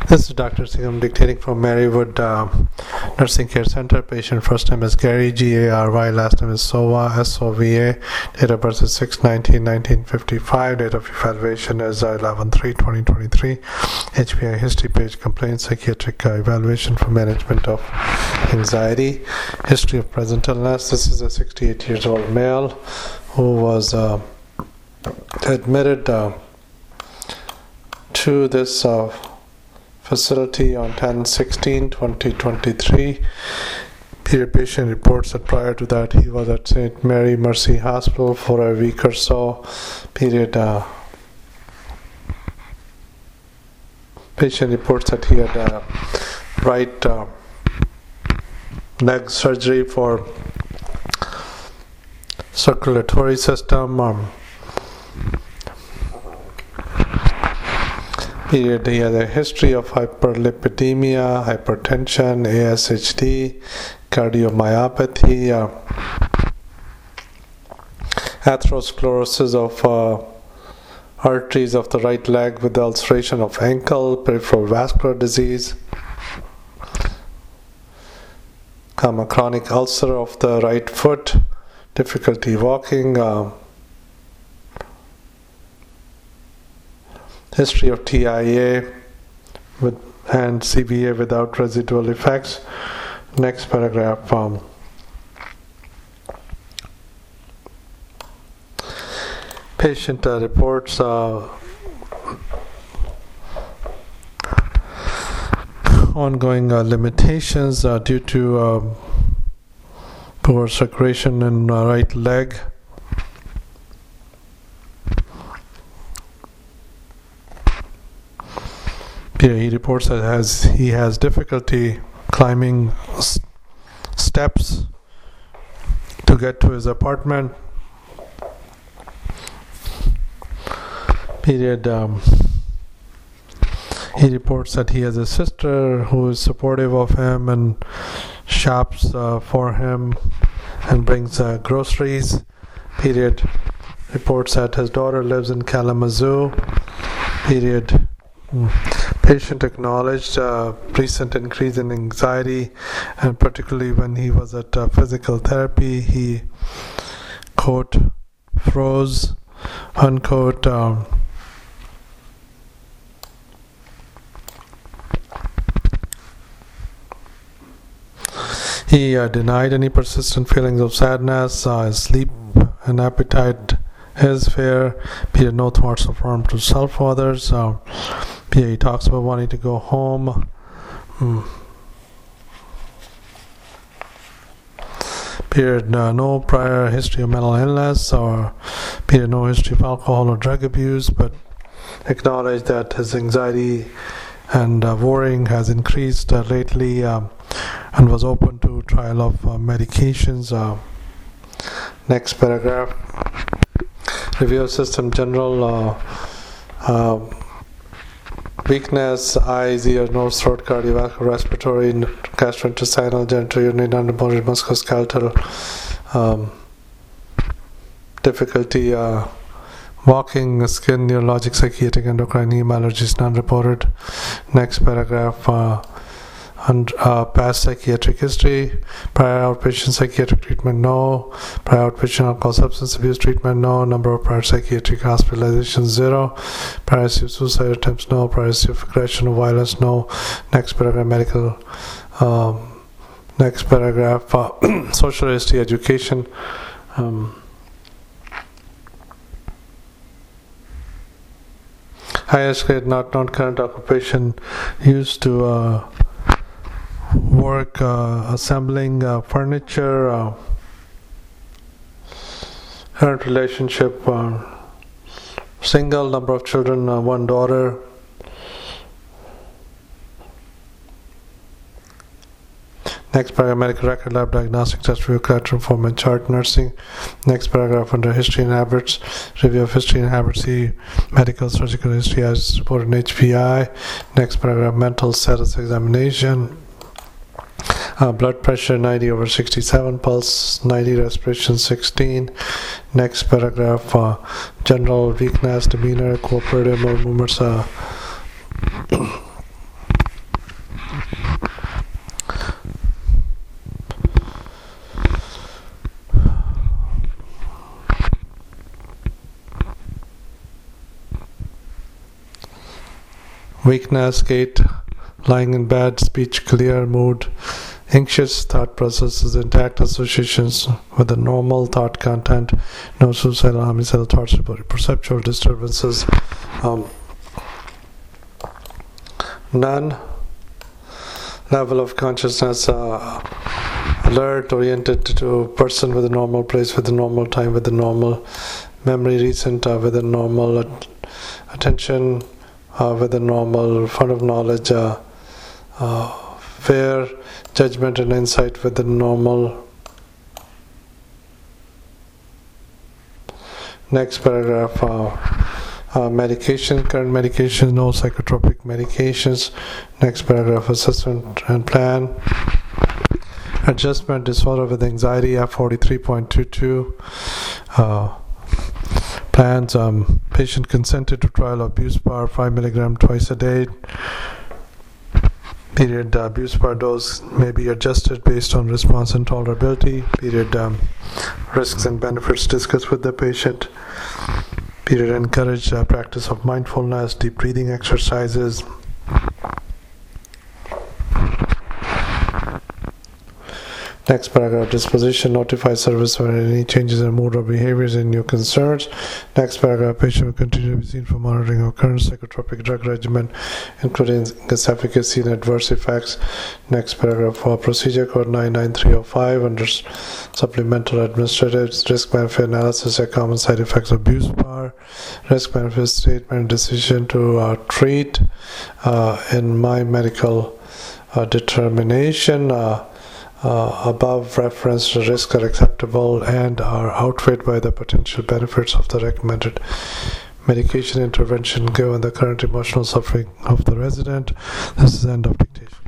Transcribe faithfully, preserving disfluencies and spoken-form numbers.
This is Doctor Singh. I'm dictating from Marywood uh, Nursing Care Center. Patient first name is Gary, G A R Y. Last name is Sova, S O V A. Date of birth is six nineteen nineteen fifty-five. Date of evaluation is eleven three twenty twenty-three. H P I history page, complaint, psychiatric uh, evaluation for management of anxiety. History of present illness. This is a sixty-eight years old male who was uh, admitted uh, to this uh, facility on ten sixteen twenty twenty-three. Period patient reports that prior to that he was at Saint Mary Mercy Hospital for a week or so. Period. Uh, patient reports that he had uh, right uh, leg surgery for circulatory system. Um, Period. He has a history of hyperlipidemia, hypertension, A S H D, cardiomyopathy, uh, atherosclerosis of uh, arteries of the right leg with ulceration of ankle, peripheral vascular disease, um, a chronic ulcer of the right foot, difficulty walking, uh, history of T I A with, and C V A without residual effects. Next paragraph. Um, patient uh, reports uh, ongoing uh, limitations uh, due to uh, poor circulation in uh, right leg. He reports that has he has difficulty climbing s- steps to get to his apartment. Period. Um, he reports that he has a sister who is supportive of him and shops uh, for him and brings uh, groceries. Period. Reports that his daughter lives in Kalamazoo. Period. Mm. Patient acknowledged uh, recent increase in anxiety, and particularly when he was at uh, physical therapy, he, quote, froze, unquote. Um, he uh, denied any persistent feelings of sadness, uh, sleep and appetite is fair. He had no thoughts of harm to self or others. Uh, Yeah, he talks about wanting to go home. Hmm. Period. Uh, no prior history of mental illness, or period. No history of alcohol or drug abuse, but acknowledge that his anxiety and uh, worrying has increased uh, lately, um, and was open to trial of uh, medications. Uh, next paragraph. Review of system general. Uh, uh, Weakness, eyes, ears, nose, throat, cardiovascular, respiratory, gastrointestinal, genitourinary, non-remotor, musculoskeletal, um, difficulty uh, walking, skin, neurologic, psychiatric, endocrine, heme allergies, non-reported. Next paragraph. Uh, and uh, past psychiatric history, prior outpatient psychiatric treatment, no. Prior outpatient alcohol substance abuse treatment, no. Number of prior psychiatric hospitalizations, zero. Prior history of suicide attempts, no. Prior history of aggression or violence, no. Next paragraph, medical. Um, next paragraph, uh, social history, education. Um, highest grade, not non-current occupation, used to uh, work uh, assembling uh, furniture. Uh, current relationship, uh, single, number of children, uh, one daughter. Next paragraph, medical record, lab diagnostic test, review, collateral form and chart, nursing. Next paragraph, under history and habits, review of history and habits, see medical surgical history as reported in H P I. Next paragraph, mental status examination. Uh, blood pressure ninety over sixty-seven, pulse ninety, respiration sixteen. Next paragraph, uh, general weakness, demeanor, cooperative movements, uh, weakness, gait, lying in bed, speech clear, mood anxious, thought processes intact, associations with the normal thought content, no suicidal, homicidal thoughts reported, perceptual disturbances, um, none, level of consciousness uh, alert, oriented to person with a normal place, with a normal time, with a normal memory, recent uh, with a normal at- attention, uh, with a normal fund of knowledge, uh, uh, fair judgment and insight with the normal. Next paragraph, uh, uh, medication, current medication, no psychotropic medications. Next paragraph, assessment and plan. Adjustment disorder with anxiety, F forty-three point two two. Uh, plans, um, patient consented to trial of Buspar five milligram twice a day. Period, uh, Buspar dose may be adjusted based on response and tolerability. Period, um, risks and benefits discussed with the patient. Period, encourage uh, practice of mindfulness, deep breathing exercises. Next paragraph, disposition, notify service when any changes in mood or behaviors in new concerns. Next paragraph, patient will continue to be seen for monitoring of current psychotropic drug regimen, including its efficacy and adverse effects. Next paragraph, for procedure code nine nine three oh five under supplemental administrative risk benefit analysis and common side effects of Buspar, risk benefit statement, decision to uh, treat uh, in my medical uh, determination. Uh, Uh, above referenced risks are acceptable and are outweighed by the potential benefits of the recommended medication intervention given the current emotional suffering of the resident. This is the end of dictation.